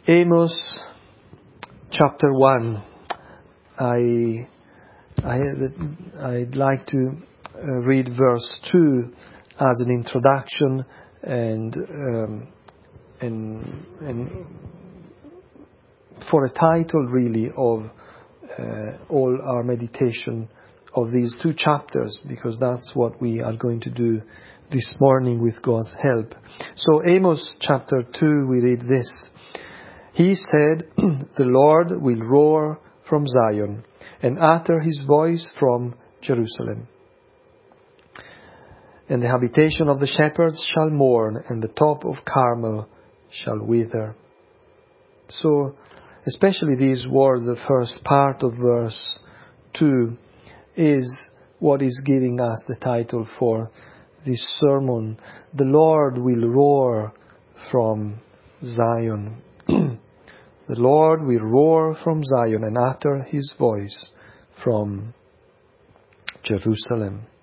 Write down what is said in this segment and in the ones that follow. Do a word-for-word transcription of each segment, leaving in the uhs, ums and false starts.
Amos chapter one. I, I, I'd like to uh, read verse two as an introduction and, um, and, and for a title really of uh, all our meditation of these two chapters, because that's what we are going to do this morning with God's help. So Amos chapter two, we read this. He said, "The Lord will roar from Zion and utter his voice from Jerusalem. And the habitation of the shepherds shall mourn, and the top of Carmel shall wither." So, especially these words, the first part of verse two, is what is giving us the title for this sermon. The Lord will roar from Zion. The Lord will roar from Zion and utter his voice from Jerusalem.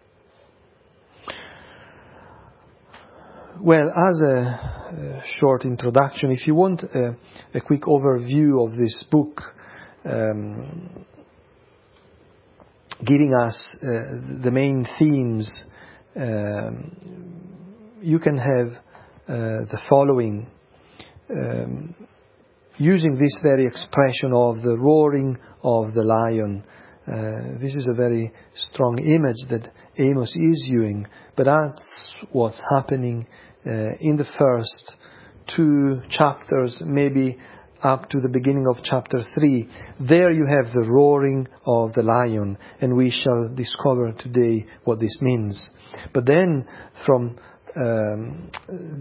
Well, as a, a short introduction, if you want a, a quick overview of this book, um, giving us uh, the main themes, um, you can have uh, the following. Um, using this very expression of the roaring of the lion. Uh, this is a very strong image that Amos is using, but that's what's happening uh, in the first two chapters, maybe up to the beginning of chapter three. There you have the roaring of the lion, and we shall discover today what this means. But then from um,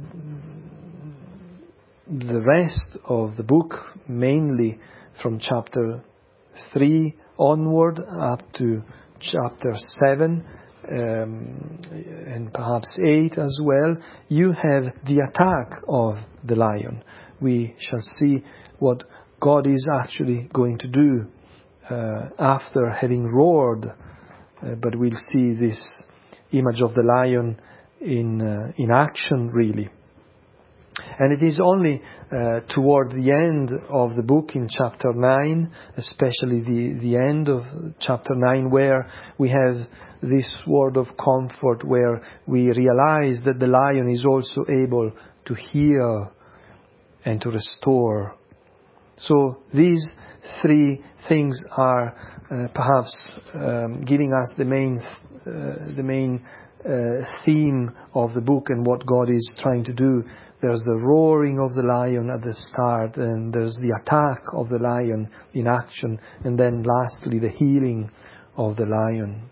the rest of the book, mainly from chapter three onward up to chapter seven, um, and perhaps eight as well, you have the attack of the lion. We shall see what God is actually going to do uh, after having roared, uh, but we'll see this image of the lion in uh, in action really. And it is only uh, toward the end of the book in chapter nine, especially the, the end of chapter nine, where we have this word of comfort, where we realize that the lion is also able to heal and to restore. So these three things are uh, perhaps um, giving us the main, uh, the main uh, theme of the book and what God is trying to do. There's the roaring of the lion at the start, and there's the attack of the lion in action, and then lastly the healing of the lion.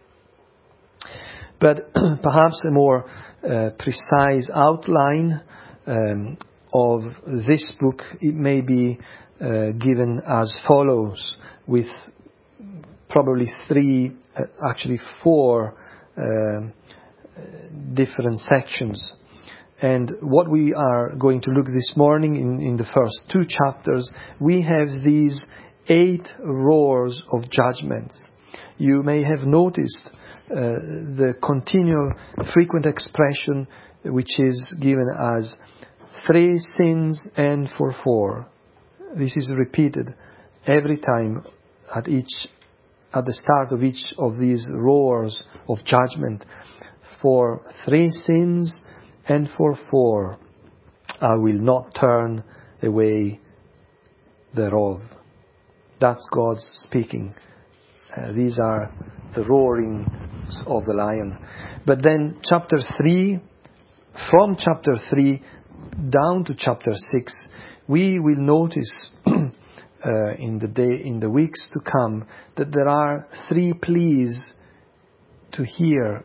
But perhaps a more uh, precise outline um, of this book, it may be uh, given as follows, with probably three, uh, actually four uh, different sections. And what we are going to look this morning in, in the first two chapters, we have these eight roars of judgments. You may have noticed uh, the continual frequent expression which is given as three sins and for four. This is repeated every time at each, at the start of each of these roars of judgment. For three sins and for four, I will not turn away thereof. That's God speaking. Uh, these are the roarings of the lion. But then chapter three, from chapter three down to chapter six, we will notice uh, in the day, in the weeks to come, that there are three pleas to hear.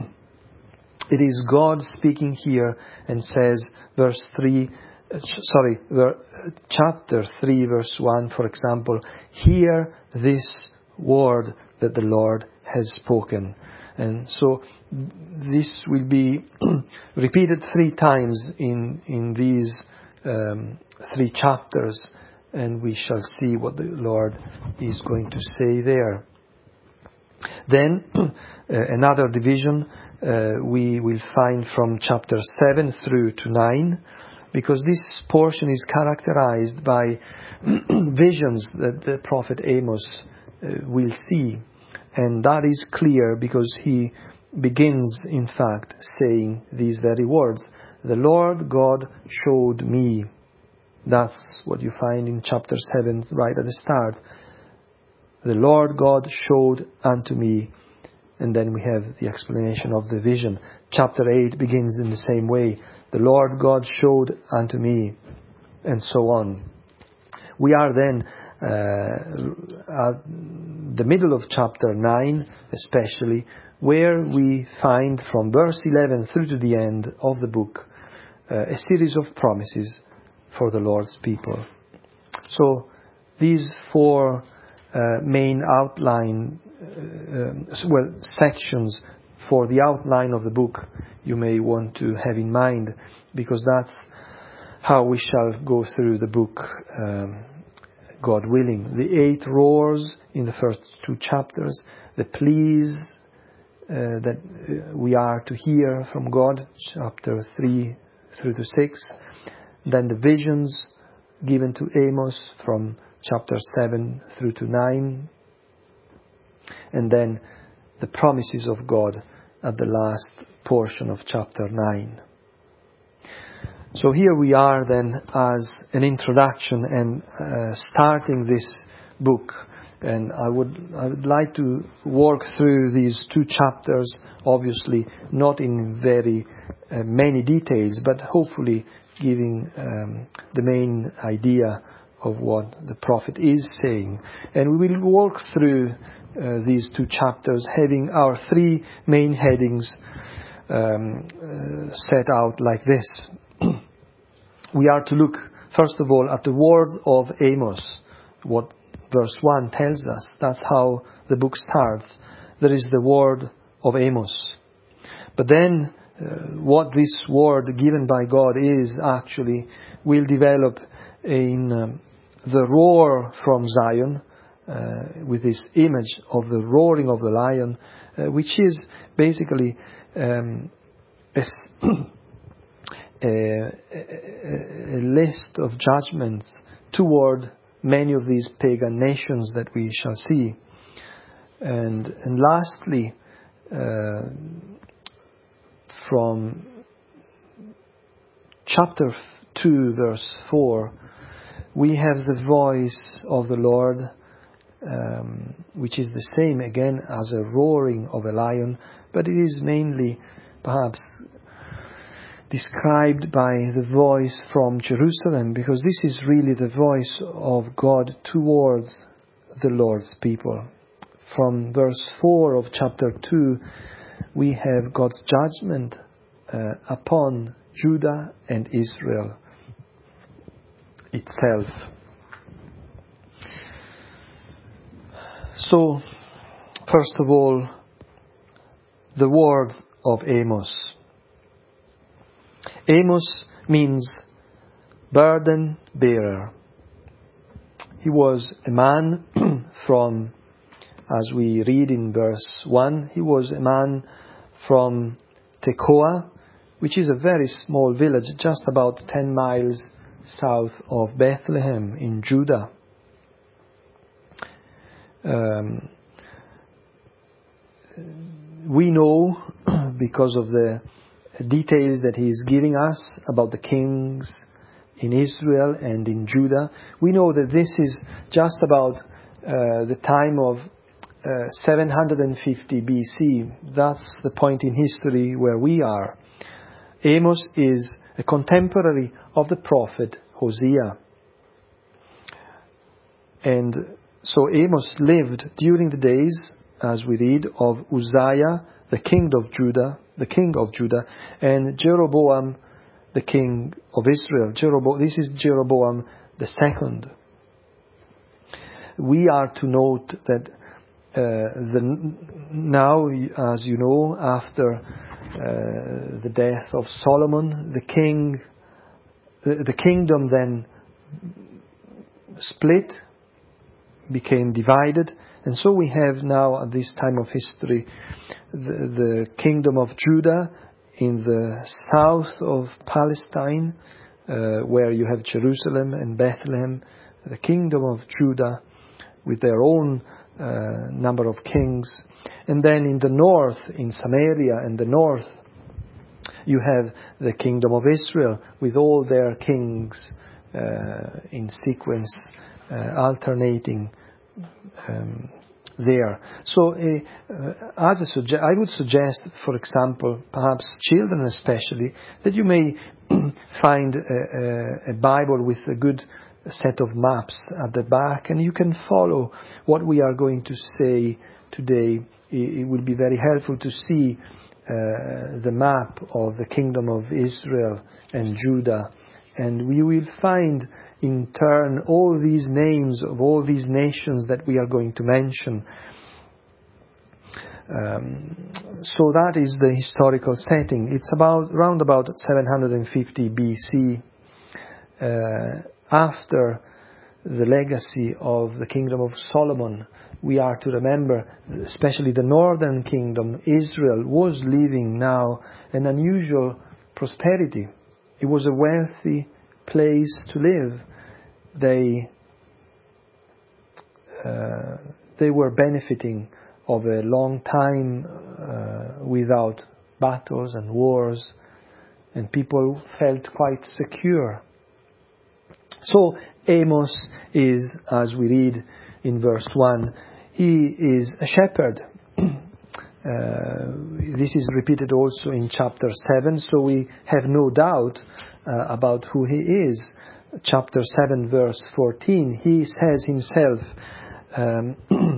It is God speaking here and says, verse three, uh, sorry, ver, chapter three, verse one, for example, hear this word that the Lord has spoken. And so this will be repeated three times in, in these um, three chapters, and we shall see what the Lord is going to say there. Then uh, another division Uh, we will find from chapter seven through to nine, because this portion is characterized by visions that the prophet Amos uh, will see. And that is clear because he begins, in fact, saying these very words. The Lord God showed me. That's what you find in chapter seven, right at the start. The Lord God showed unto me. And then we have the explanation of the vision. Chapter eight begins in the same way. The Lord God showed unto me. And so on. We are then uh, at the middle of chapter nine, especially, where we find from verse eleven through to the end of the book uh, a series of promises for the Lord's people. So these four uh, main outline, uh, well, sections for the outline of the book you may want to have in mind, because that's how we shall go through the book, um, God willing. The eight roars in the first two chapters, the pleas uh, that we are to hear from God, chapter three through to six, then the visions given to Amos from chapter seven through to nine, and then the promises of God at the last portion of chapter nine. So here we are then as an introduction and uh, starting this book. And I would I would like to work through these two chapters, obviously not in very uh, many details, but hopefully giving um, the main idea of what the prophet is saying. And we will work through uh, these two chapters, having our three main headings um, uh, set out like this. We are to look, first of all, at the words of Amos, what verse one tells us. That's how the book starts. There is the word of Amos. But then, uh, what this word given by God is actually will develop in um, the roar from Zion, uh, with this image of the roaring of the lion, uh, which is basically um, a A, a, a list of judgments toward many of these pagan nations that we shall see. And, and lastly, uh, from chapter two, verse four, we have the voice of the Lord, um, which is the same again as a roaring of a lion, but it is mainly perhaps described by the voice from Jerusalem, because this is really the voice of God towards the Lord's people. From verse four of chapter two, we have God's judgment uh, upon Judah and Israel itself. So, first of all, the words of Amos. Amos means burden bearer. He was a man from, as we read in verse one, he was a man from Tekoa, which is a very small village, just about ten miles south of Bethlehem in Judah. Um, we know, because of the details that he is giving us about the kings in Israel and in Judah, we know that this is just about uh, the time of uh, seven hundred fifty B C. That's the point in history where we are. Amos is a contemporary of the prophet Hosea. And so Amos lived during the days, as we read, of Uzziah, the king of Judah, the king of Judah, and Jeroboam, the king of Israel. Jeroboam, this is Jeroboam the second. We are to note that uh, the, now, as you know, after uh, the death of Solomon, the king, the, the kingdom then split, became divided, and so we have now at this time of history the, the kingdom of Judah in the south of Palestine, uh, where you have Jerusalem and Bethlehem, the kingdom of Judah, with their own uh, number of kings. And then in the north, in Samaria and the north, you have the kingdom of Israel, with all their kings uh, in sequence, uh, alternating um, there. So, uh, as a suge- I would suggest, for example, perhaps children especially, that you may find a, a, a Bible with a good set of maps at the back, and you can follow what we are going to say today. It, it will be very helpful to see uh, the map of the kingdom of Israel and Judah, and we will find in turn all these names of all these nations that we are going to mention. Um, so that is the historical setting. It's about round about seven hundred fifty B C, uh, after the legacy of the kingdom of Solomon. We are to remember, especially the northern kingdom, Israel, was living now an unusual prosperity. It was a wealthy place to live. They uh, they were benefiting of a long time uh, without battles and wars, and people felt quite secure. So Amos is, as we read in verse one, he is a shepherd. Uh, this is repeated also in chapter seven, so we have no doubt uh, about who he is. Chapter seven, verse fourteen, he says himself, um,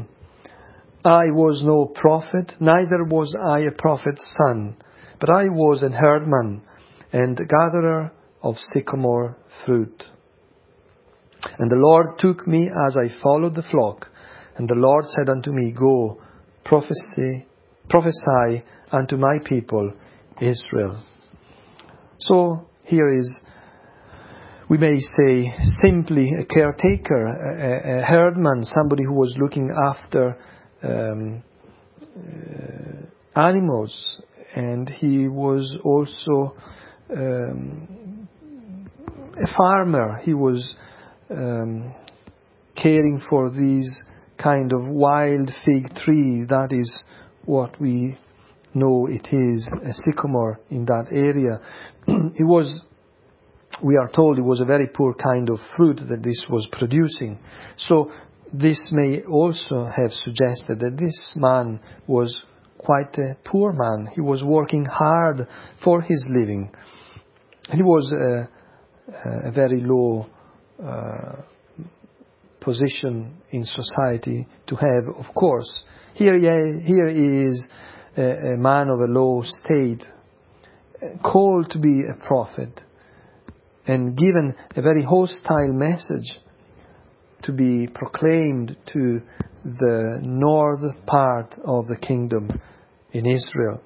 I was no prophet, neither was I a prophet's son, but I was an herdman and gatherer of sycamore fruit. And the Lord took me as I followed the flock, and the Lord said unto me, Go, prophesy, prophesy unto my people Israel. So here is, we may say, simply a caretaker, a, a herdman, somebody who was looking after um, uh, animals, and he was also um, a farmer. He was um, caring for these kind of wild fig tree. That is what we know it is, a sycamore in that area. It was, we are told, it was a very poor kind of fruit that this was producing. So this may also have suggested that this man was quite a poor man. He was working hard for his living. He was a, a very low uh, position in society to have, of course. Here, here is a, a man of a low state, called to be a prophet, and given a very hostile message to be proclaimed to the north part of the kingdom in Israel.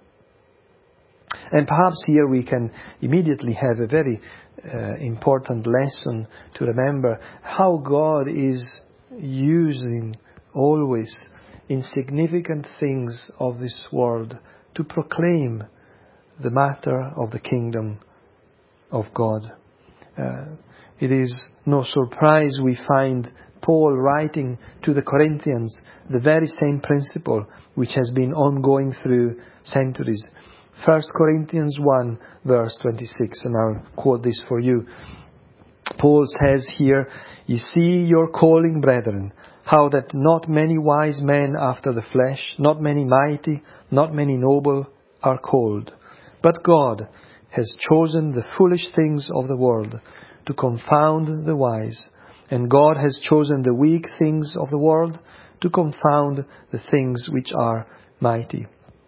And perhaps here we can immediately have a very uh, important lesson to remember how God is using always insignificant things of this world to proclaim the matter of the kingdom of God. Uh, it is no surprise we find Paul writing to the Corinthians the very same principle which has been ongoing through centuries. First Corinthians one, verse twenty-six, and I'll quote this for you. Paul says here, "Ye see your calling, brethren, how that not many wise men after the flesh, not many mighty, not many noble are called. But God has chosen the foolish things of the world to confound the wise. And God has chosen the weak things of the world to confound the things which are mighty.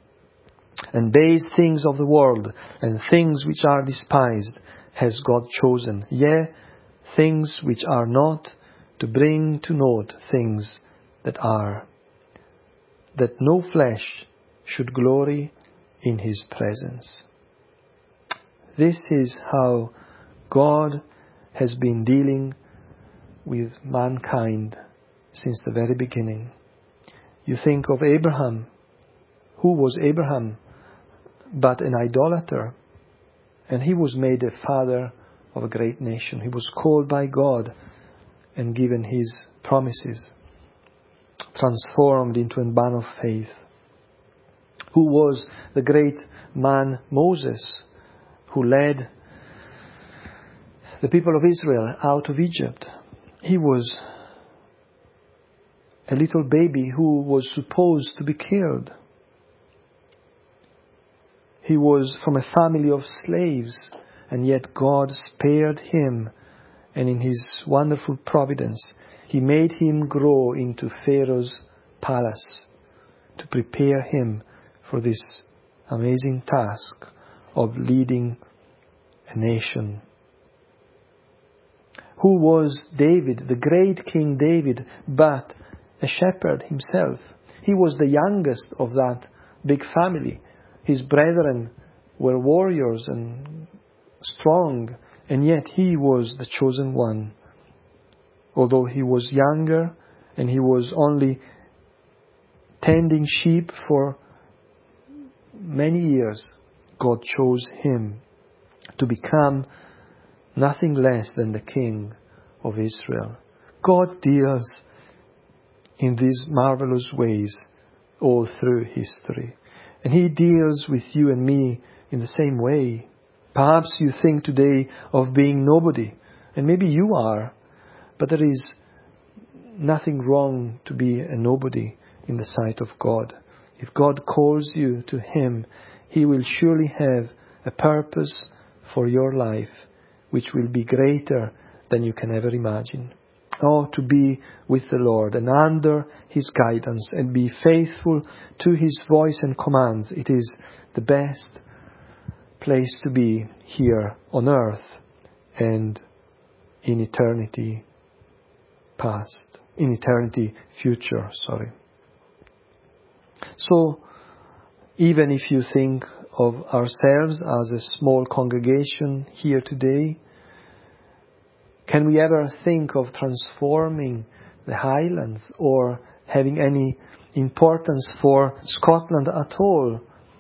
And base things of the world and things which are despised has God chosen, yea, things which are not, to bring to naught things that are, that no flesh should glory in his presence." This is how God has been dealing with mankind since the very beginning. You think of Abraham. Who was Abraham but an idolater? And he was made a father of a great nation. He was called by God and given His promises, transformed into a man of faith. Who was the great man Moses, who led the people of Israel out of Egypt? He was a little baby who was supposed to be killed. He was from a family of slaves, and yet God spared him, and in His wonderful providence, He made him grow into Pharaoh's palace to prepare him for this amazing task of leading a nation. Who was David, the great King David, but a shepherd himself? He was the youngest of that big family. His brethren were warriors and strong, and yet he was the chosen one. Although he was younger and he was only tending sheep for many years, God chose him to become nothing less than the King of Israel. God deals in these marvelous ways all through history. And He deals with you and me in the same way. Perhaps you think today of being nobody, and maybe you are, but there is nothing wrong to be a nobody in the sight of God. If God calls you to Him, He will surely have a purpose for your life which will be greater than you can ever imagine. Oh, to be with the Lord and under His guidance and be faithful to His voice and commands. It is the best place to be here on earth and in eternity past, in eternity future, sorry. So, even if you think of ourselves as a small congregation here today, can we ever think of transforming the Highlands or having any importance for Scotland at all?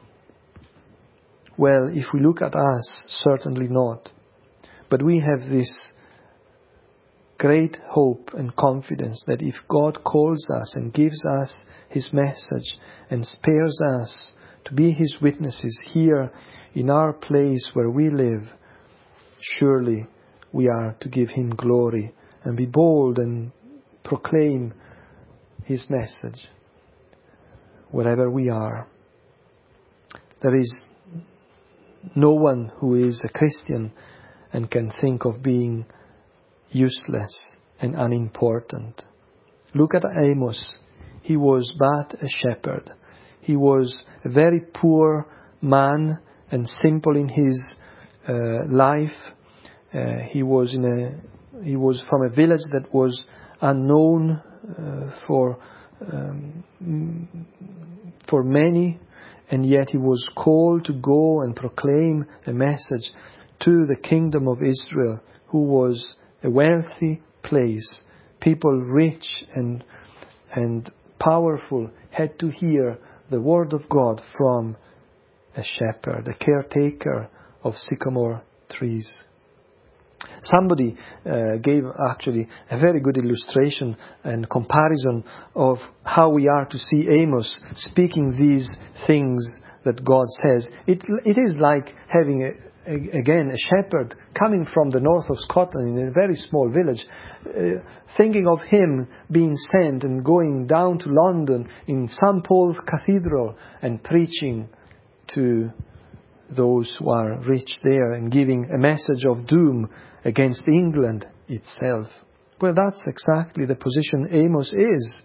Well, if we look at us, certainly not. But we have this great hope and confidence that if God calls us and gives us His message and spares us to be His witnesses here in our place where we live, surely we are to give Him glory and be bold and proclaim His message wherever we are. There is no one who is a Christian and can think of being useless and unimportant. Look at Amos. He was but a shepherd. He was a very poor man and simple in his uh, life. Uh, he was in a he was from a village that was unknown uh, for um, for many, and yet he was called to go and proclaim a message to the kingdom of Israel, who was a wealthy place. People rich and and powerful had to hear the word of God from a shepherd, a caretaker of sycamore trees. Somebody uh, gave actually a very good illustration and comparison of how we are to see Amos speaking these things that God says. It, it is like having, a, a, again, a shepherd coming from the north of Scotland in a very small village, uh, thinking of him being sent and going down to London in Saint Paul's Cathedral and preaching to those who are rich there and giving a message of doom against England itself. Well, that's exactly the position Amos is.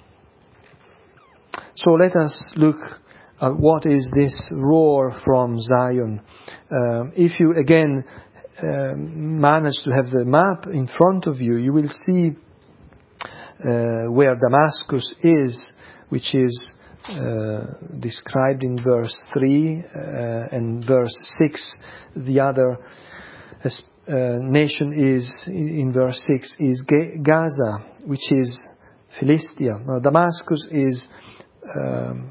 So let us look at what is this roar from Zion. Um, if you again um, manage to have the map in front of you, you will see uh, where Damascus is, which is uh, described in verse three uh, and verse six. The other uh, Uh, nation is, in verse six, is Gaza, which is Philistia. Now, Damascus is, um,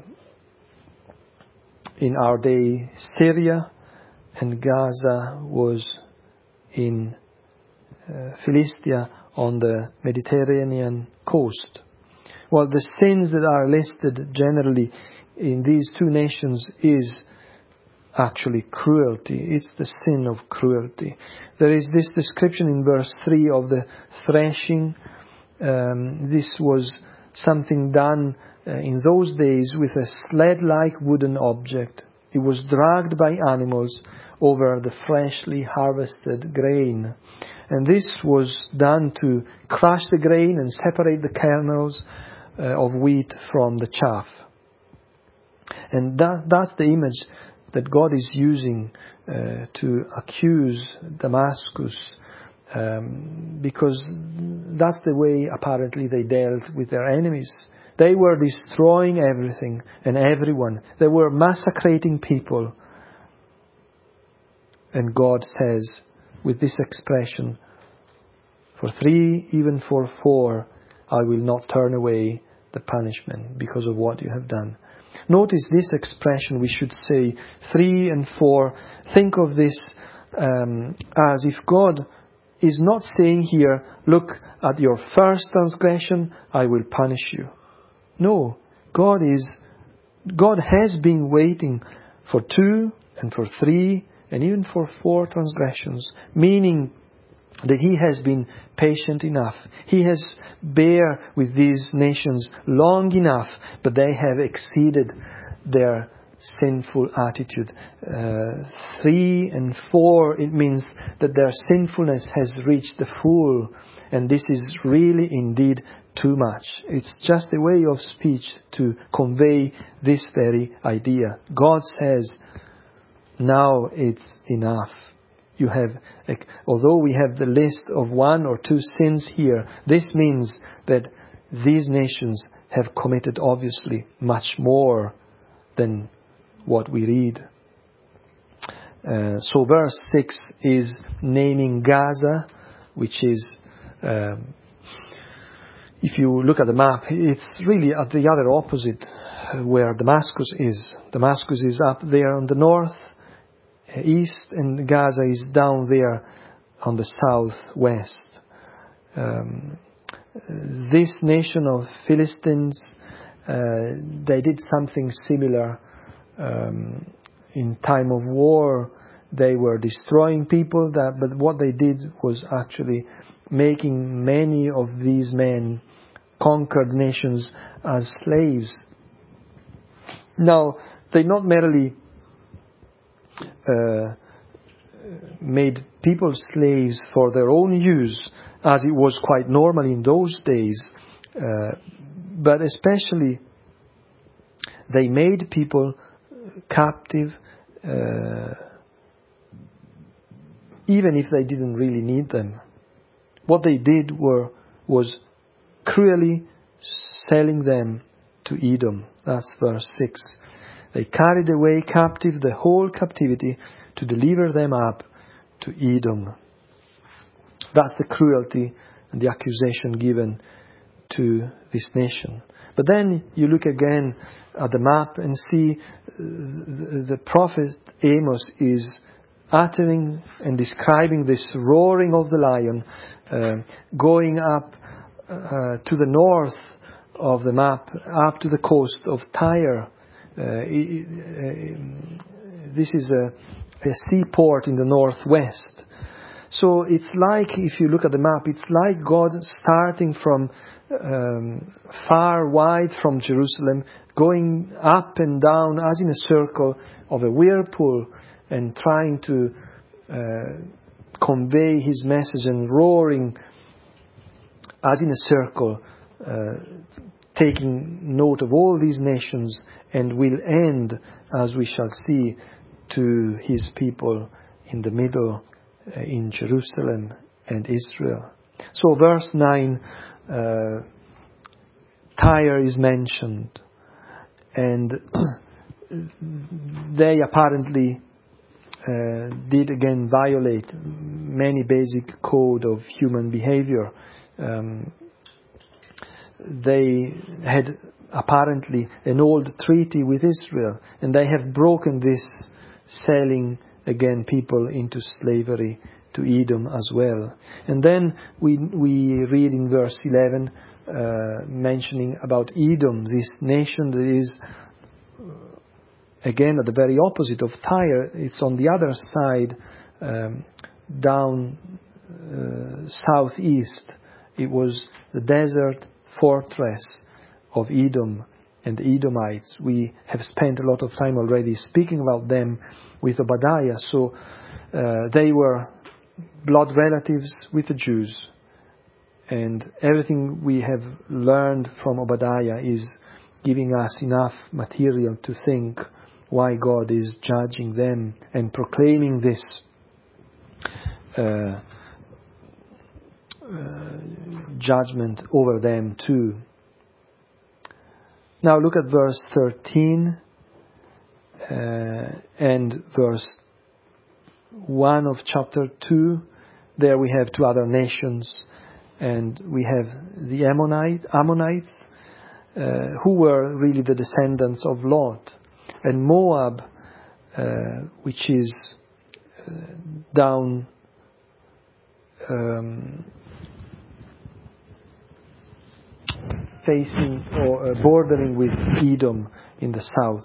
in our day, Syria, and Gaza was in uh, Philistia on the Mediterranean coast. Well, the sins that are listed generally in these two nations is actually cruelty. It's the sin of cruelty. There is this description in verse three of the threshing. Um, this was something done uh, in those days with a sled-like wooden object. It was dragged by animals over the freshly harvested grain. And this was done to crush the grain and separate the kernels uh, of wheat from the chaff. And that, that's the image that God is using uh, to accuse Damascus, um, because that's the way apparently they dealt with their enemies. They were destroying everything and everyone. They were massacring people. And God says, with this expression, for three, even for four, I will not turn away the punishment because of what you have done. Notice this expression, we should say three and four. Think of this um, as if God is not saying here, look at your first transgression, I will punish you. No, God is, God has been waiting for two and for three and even for four transgressions, meaning that He has been patient enough. He has bear with these nations long enough, but they have exceeded their sinful attitude. Uh, three and four, it means that their sinfulness has reached the full, and this is really indeed too much. It's just a way of speech to convey this very idea. God says, now it's enough. You have, although we have the list of one or two sins here, this means that these nations have committed obviously much more than what we read. Uh, so verse six is naming Gaza, which is, um, if you look at the map, it's really at the other opposite where Damascus is. Damascus is up there on the north, east, and Gaza is down there on the southwest. Um, this nation of Philistines, uh, they did something similar um, in time of war. They were destroying people, that, but what they did was actually making many of these men, conquered nations, as slaves. Now, they not merely Uh, made people slaves for their own use, as it was quite normal in those days, uh, but especially they made people captive, uh, even if they didn't really need them. What they did were was cruelly selling them to Edom. That's verse six. They carried away captive the whole captivity to deliver them up to Edom. That's the cruelty and the accusation given to this nation. But then you look again at the map and see the, the prophet Amos is uttering and describing this roaring of the lion uh, going up uh, to the north of the map, up to the coast of Tyre. Uh, this is a, a seaport in the northwest. So it's like, if you look at the map, it's like God starting from um, far wide from Jerusalem, going up and down as in a circle of a whirlpool, and trying to uh, convey His message and roaring as in a circle, uh, taking note of all these nations, and will end, as we shall see, to His people in the middle, uh, in Jerusalem and Israel. So verse nine, uh, Tyre is mentioned, and they apparently uh, did again violate many basic code of human behavior. Um, they had apparently an old treaty with Israel, and they have broken this, selling again people into slavery to Edom as well. And then we we read in verse eleven, uh, mentioning about Edom, this nation that is, again, at the very opposite of Tyre. It's on the other side, um, down uh, southeast. It was the desert fortress of Edom and the Edomites. We have spent a lot of time already speaking about them with Obadiah. So uh, they were blood relatives with the Jews. And everything we have learned from Obadiah is giving us enough material to think why God is judging them and proclaiming this uh, uh, judgment over them too. Now look at verse thirteen uh, and verse one of chapter two. There we have two other nations, and we have the Ammonite, Ammonites, uh, who were really the descendants of Lot, and Moab, uh, which is uh, down um, facing or uh, bordering with Edom in the south.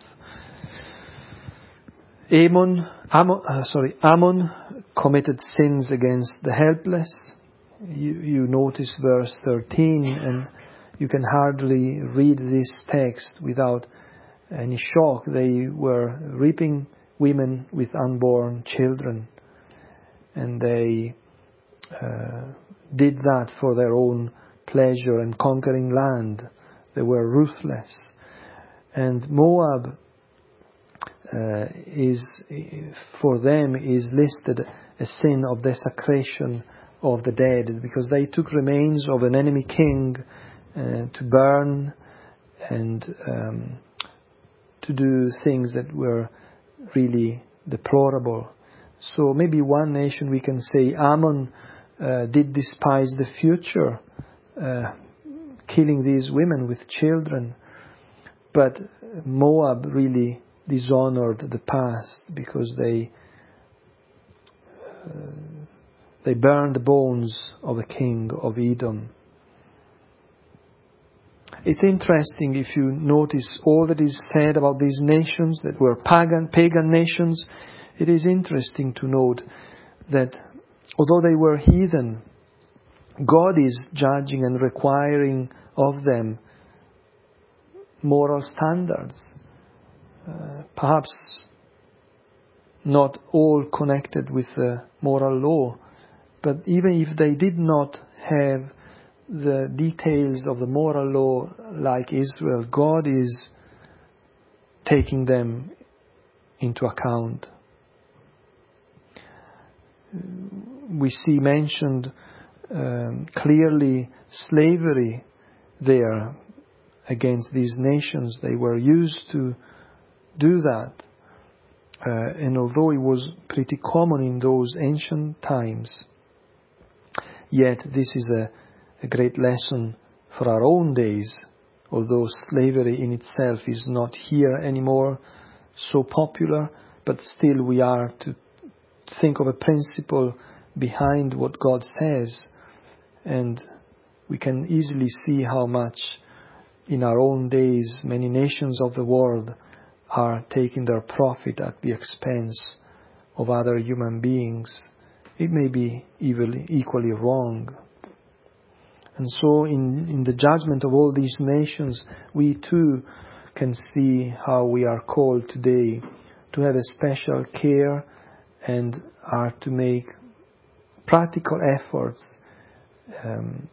Ammon, Ammon, uh, sorry, Ammon committed sins against the helpless. You, you notice verse thirteen, and you can hardly read this text without any shock. They were raping women with unborn children, and they uh, did that for their own pleasure and conquering land. They were ruthless. And Moab uh, is, for them, is listed a sin of desecration of the dead, because they took remains of an enemy king uh, to burn and um, to do things that were really deplorable. So maybe one nation we can say Ammon uh, did despise the future, uh, killing these women with children, but Moab really dishonored the past, because they uh, they burned the bones of the king of Edom. It's interesting if you notice all that is said about these nations that were pagan, pagan nations. It is interesting to note that although they were heathen, God is judging and requiring of them moral standards. Uh, perhaps not all connected with the moral law, but even if they did not have the details of the moral law like Israel, God is taking them into account. We see mentioned um, clearly slavery there against these nations. They were used to do that. Uh, and although it was pretty common in those ancient times, yet this is a, a great lesson for our own days. Although slavery in itself is not here anymore so popular, but still we are to think of a principle behind what God says, and we can easily see how much in our own days many nations of the world are taking their profit at the expense of other human beings. It may be equally, equally wrong. And so in, in the judgment of all these nations, we too can see how we are called today to have a special care and are to make practical efforts um,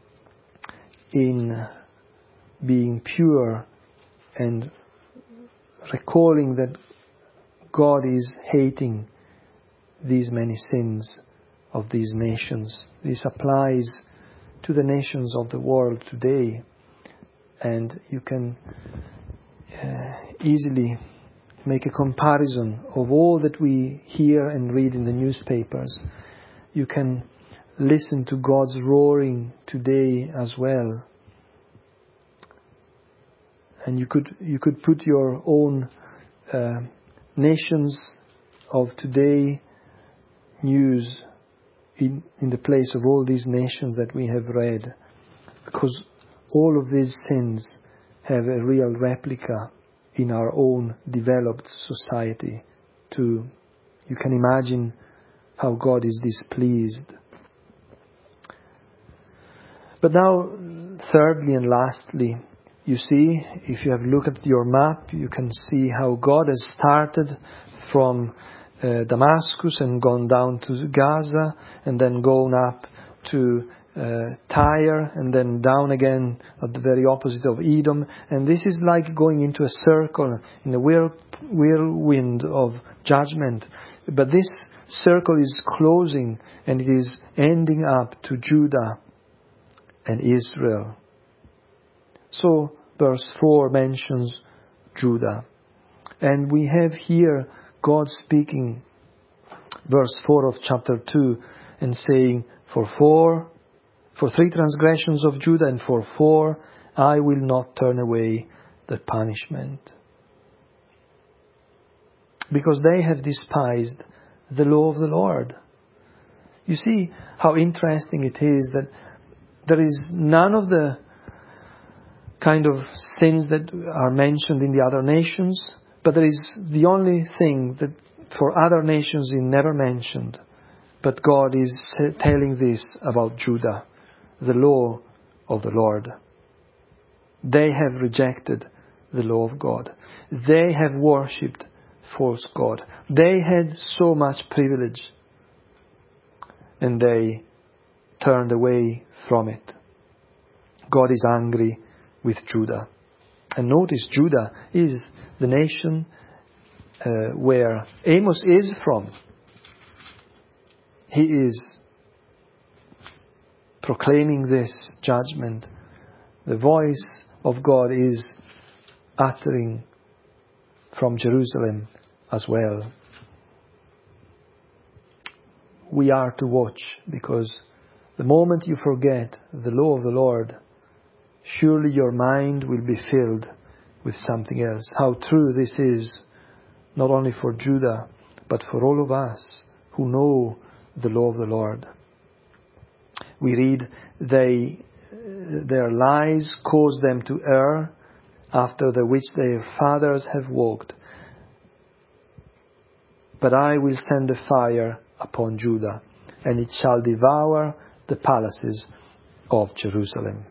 in being pure and recalling that God is hating these many sins of these nations. This applies to the nations of the world today, and you can uh, easily make a comparison of all that we hear and read in the newspapers. You can listen to God's roaring today as well. And you could you could put your own uh, nations of today news in, in the place of all these nations that we have read, because all of these sins have a real replica in our own developed society too. You can imagine how God is displeased. But now, thirdly and lastly, you see, if you have looked at your map, you can see how God has started from uh, Damascus and gone down to Gaza and then gone up to uh, Tyre and then down again at the very opposite of Edom. And this is like going into a circle in a whirl, whirlwind of judgment. But this circle is closing and it is ending up to Judah and Israel. So verse four mentions Judah. And we have here God speaking, verse four of chapter two, and saying, For four, for three transgressions of Judah and for four, I will not turn away the punishment. Because they have despised the law of the Lord. You see how interesting it is that there is none of the kind of sins that are mentioned in the other nations, but there is the only thing that for other nations is never mentioned. But God is telling this about Judah, the law of the Lord. They have rejected the law of God. They have worshipped false God. They had so much privilege, and they turned away from it. God is angry with Judah. And notice Judah is the nation uh, where Amos is from. He is proclaiming this judgment. The voice of God is uttering from Jerusalem as well. We are to watch, because the moment you forget the law of the Lord, surely your mind will be filled with something else. How true this is, not only for Judah, but for all of us who know the law of the Lord. We read, they, their lies cause them to err, after the which their fathers have walked. But I will send a fire upon Judah, and it shall devour the palaces of Jerusalem.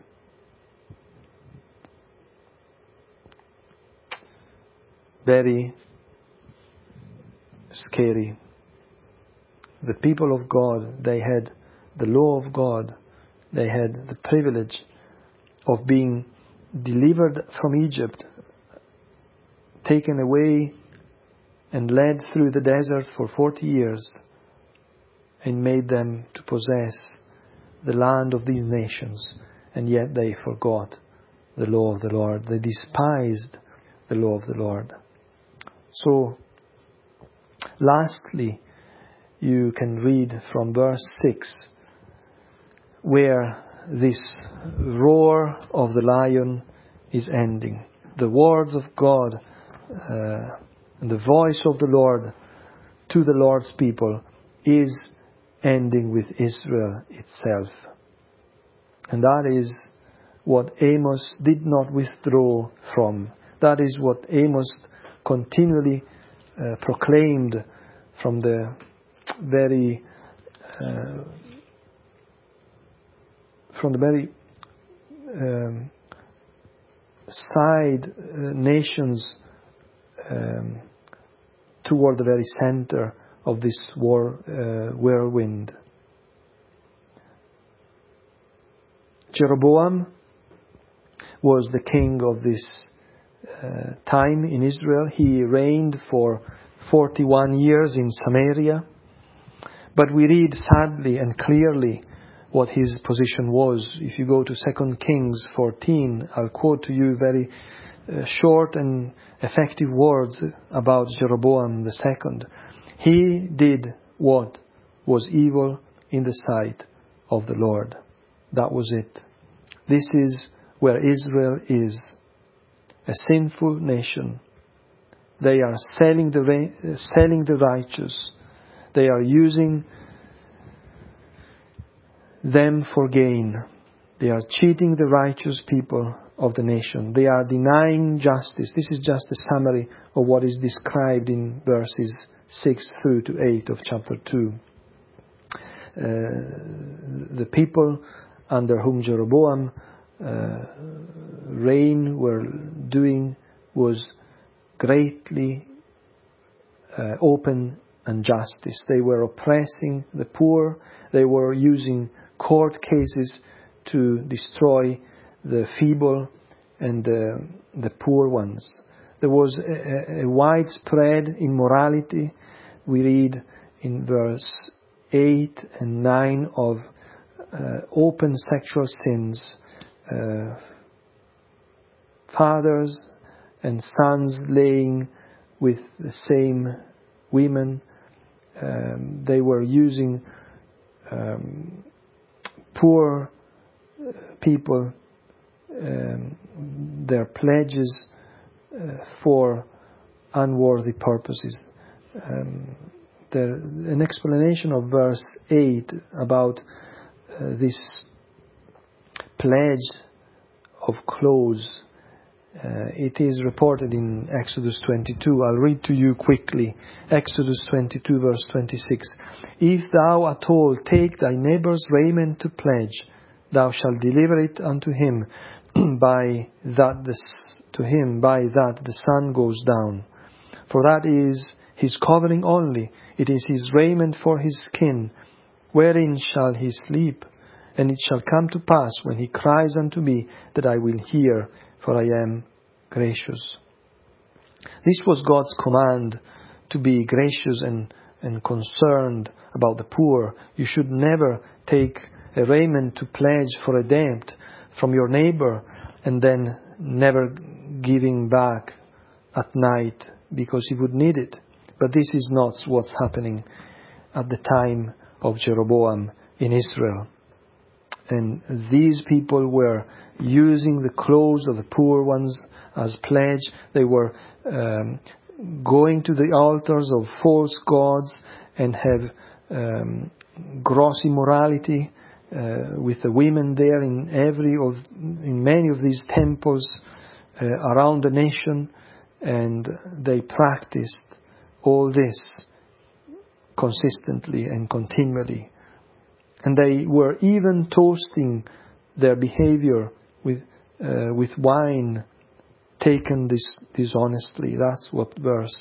Very scary. The people of God, they had the law of God. They had the privilege of being delivered from Egypt, taken away and led through the desert for forty years, and made them to possess the land of these nations. And yet they forgot the law of the Lord. They despised the law of the Lord. So, lastly, you can read from verse six, where this roar of the lion is ending. The words of God uh, and the voice of the Lord to the Lord's people is ending with Israel itself. And that is what Amos did not withdraw from. That is what Amos continually uh, proclaimed from the very uh, from the very um, side uh, nations um, toward the very center of this war uh, whirlwind. Jeroboam was the king of this uh, time in Israel. He reigned for forty-one years in Samaria. But we read sadly and clearly what his position was. If you go to Second Kings fourteen, I'll quote to you very uh, short and effective words about Jeroboam the second. He did what was evil in the sight of the Lord. That was it. This is where Israel is, a sinful nation. They are selling the, selling the righteous. They are using them for gain. They are cheating the righteous people of the nation. They are denying justice. This is just a summary of what is described in verses six through to eight of chapter two. Uh, the people under whom Jeroboam uh, reigned were doing was greatly uh, open injustice. They were oppressing the poor. They were using court cases to destroy the feeble and the, the poor ones. There was a, a widespread immorality. We read in verse eight and nine of uh, open sexual sins. Uh, fathers and sons laying with the same women. Um, they were using um, poor people, um, their pledges uh, for unworthy purposes. Um, there, an explanation of verse eight about uh, this pledge of clothes. Uh, it is reported in Exodus twenty-two. I'll read to you quickly. Exodus twenty-two, verse twenty-six. If thou art told, take thy neighbour's raiment to pledge, thou shalt deliver it unto him by that the, to him by that the sun goes down. For that is his covering only. It is his raiment for his skin. Wherein shall he sleep? And it shall come to pass when he cries unto me that I will hear, for I am gracious. This was God's command, to be gracious and, and concerned about the poor. You should never take a raiment to pledge for a debt from your neighbor and then never giving back at night because he would need it. But this is not what's happening at the time of Jeroboam in Israel. And these people were using the clothes of the poor ones as pledge. They were um, going to the altars of false gods and have um, gross immorality uh, with the women there in every of in many of these temples uh, around the nation, and they practiced all this consistently and continually. And they were even toasting their behavior with uh, with wine taken dis- dishonestly. That's what verse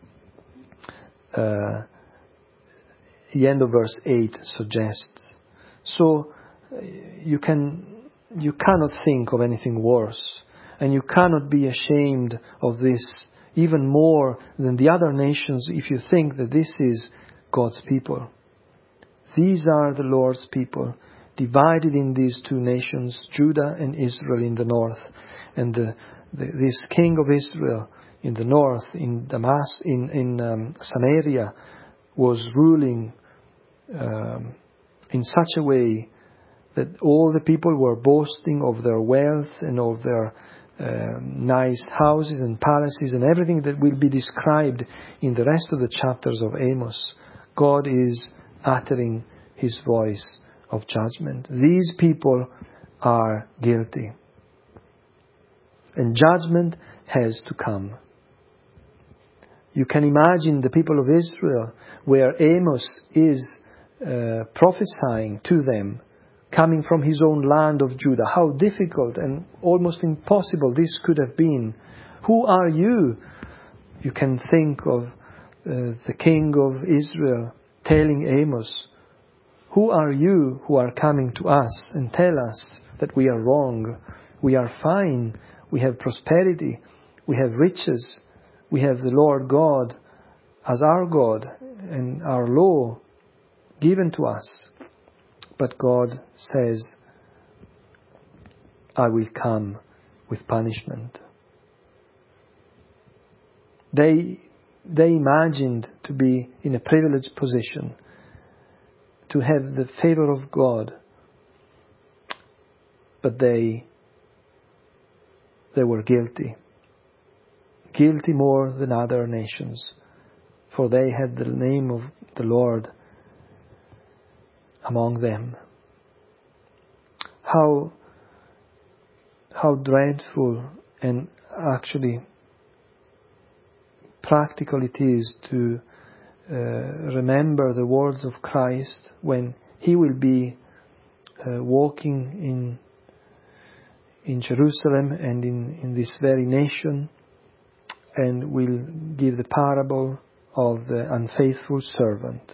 uh, the end of verse eight suggests. So uh, you can you cannot think of anything worse, and you cannot be ashamed of this even more than the other nations if you think that this is God's people. These are the Lord's people, divided in these two nations, Judah and Israel in the north, and the, the, this king of Israel in the north, in Damas, in in um, Samaria, was ruling um, in such a way that all the people were boasting of their wealth and of their um, nice houses and palaces and everything that will be described in the rest of the chapters of Amos. God is uttering his voice of judgment. These people are guilty. And judgment has to come. You can imagine the people of Israel, where Amos is uh, prophesying to them, coming from his own land of Judah. How difficult and almost impossible this could have been. Who are you? You can think of uh, the king of Israel telling Amos, who are you who are coming to us and tell us that we are wrong? We are fine. We have prosperity. We have riches. We have the Lord God as our God and our law given to us. But God says, I will come with punishment. They, they imagined to be in a privileged position, to have the favor of God, but they they were guilty. Guilty more than other nations, for they had the name of the Lord among them. how how dreadful and actually practical it is to uh, remember the words of Christ when He will be uh, walking in in Jerusalem and in, in this very nation, and will give the parable of the unfaithful servant.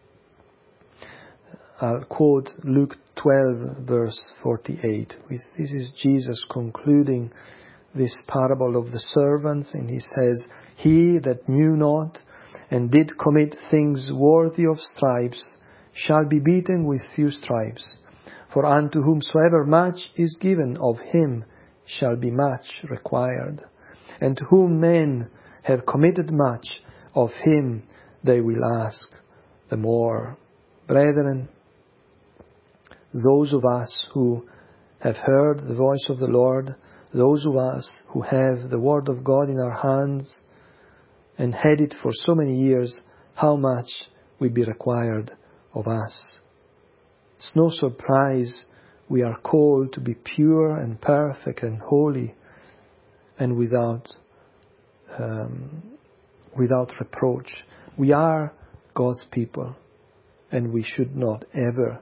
I'll quote Luke twelve, verse forty-eight. This is Jesus concluding this parable of the servants, and He says, "He that knew not and did commit things worthy of stripes shall be beaten with few stripes. For unto whomsoever much is given, of him shall be much required. And to whom men have committed much, of him they will ask the more." Brethren, those of us who have heard the voice of the Lord, those of us who have the Word of God in our hands and had it for so many years, how much will be required of us. It's no surprise we are called to be pure and perfect and holy and without um, without reproach. We are God's people, and we should not ever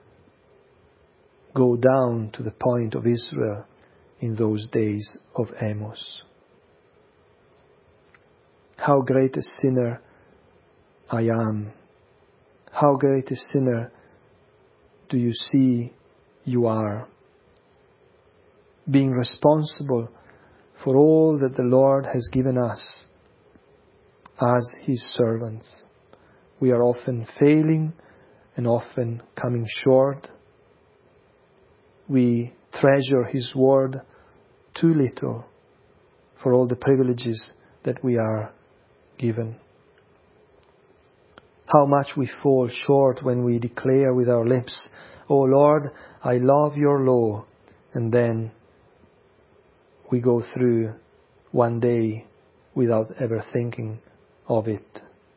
go down to the point of Israel in those days of Amos. How great a sinner I am. How great a sinner do you see you are? Being responsible for all that the Lord has given us as His servants. We are often failing and often coming short. We treasure His word too little for all the privileges that we are given. How much we fall short when we declare with our lips, "O Lord, I love your law," and then we go through one day without ever thinking of it.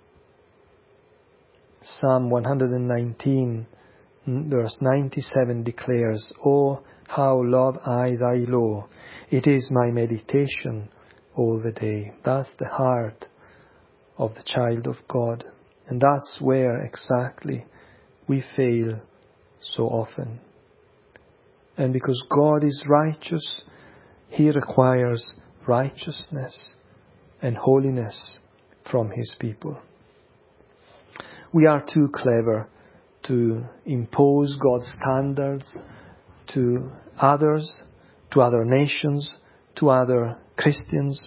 Psalm one nineteen, verse ninety-seven declares, "Oh, how love I thy law! It is my meditation all the day." That's the heart of the child of God. And that's where exactly we fail so often. And because God is righteous, He requires righteousness and holiness from His people. We are too clever to impose God's standards to others, to other nations, to other Christians,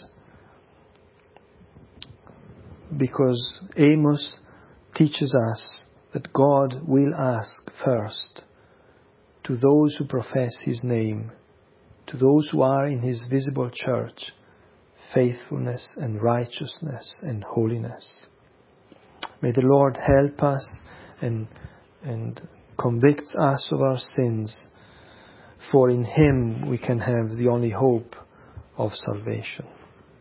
because Amos teaches us that God will ask first to those who profess His name, to those who are in His visible church, faithfulness and righteousness and holiness. May the Lord help us and, and convict us of our sins, for in Him we can have the only hope of salvation.